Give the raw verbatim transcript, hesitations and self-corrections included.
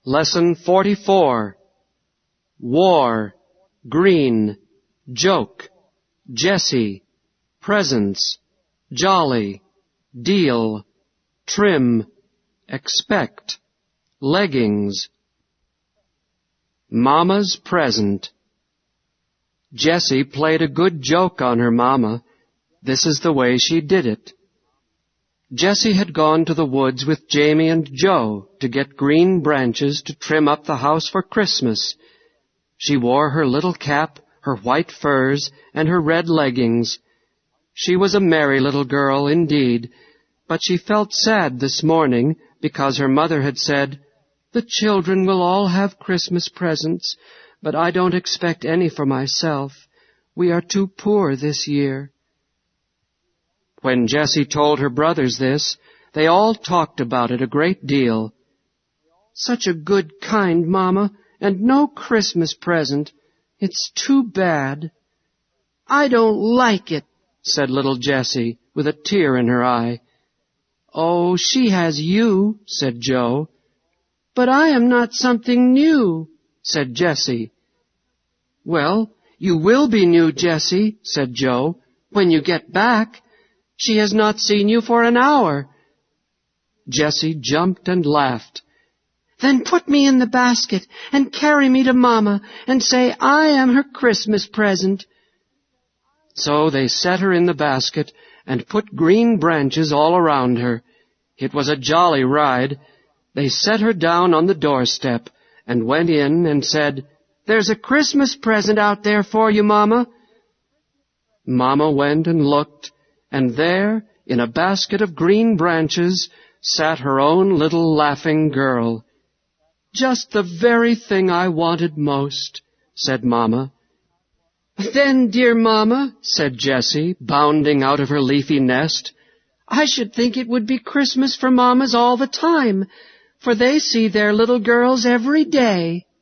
Lesson forty-four. War, green, joke, Jessie, presents, jolly, deal, trim, expect, leggings. Mama's present. Jessie played a good joke on her mama. This is the way she did it. Jessie had gone to the woods with Jamie and Joe to get green branches to trim up the house for Christmas. She wore her little cap, her white furs, and her red leggings. She was a merry little girl indeed, but she felt sad this morning because her mother had said, "The children will all have Christmas presents, but I don't expect any for myself. We are too poor this year." When Jessie told her brothers this, they all talked about it a great deal. "Such a good, kind Mama, and no Christmas present. It's too bad." "I don't like it," said little Jessie, with a tear in her eye. "Oh, she has you," said Joe. "But I am not something new," said Jessie. "Well, you will be new, Jessie," said Joe, "when you get back. She has not seen you for an hour." Jessie jumped and laughed. "Then put me in the basket and carry me to Mama and say I am her Christmas present." So they set her in the basket and put green branches all around her. It was a jolly ride. They set her down on the doorstep and went in and said, "There's a Christmas present out there for you, Mama." Mama went and looked, and there, in a basket of green branches, sat her own little laughing girl. "Just the very thing I wanted most," said Mama. "Then, dear Mama," said Jessie, bounding out of her leafy nest, "I should think it would be Christmas for Mamas all the time, for they see their little girls every day."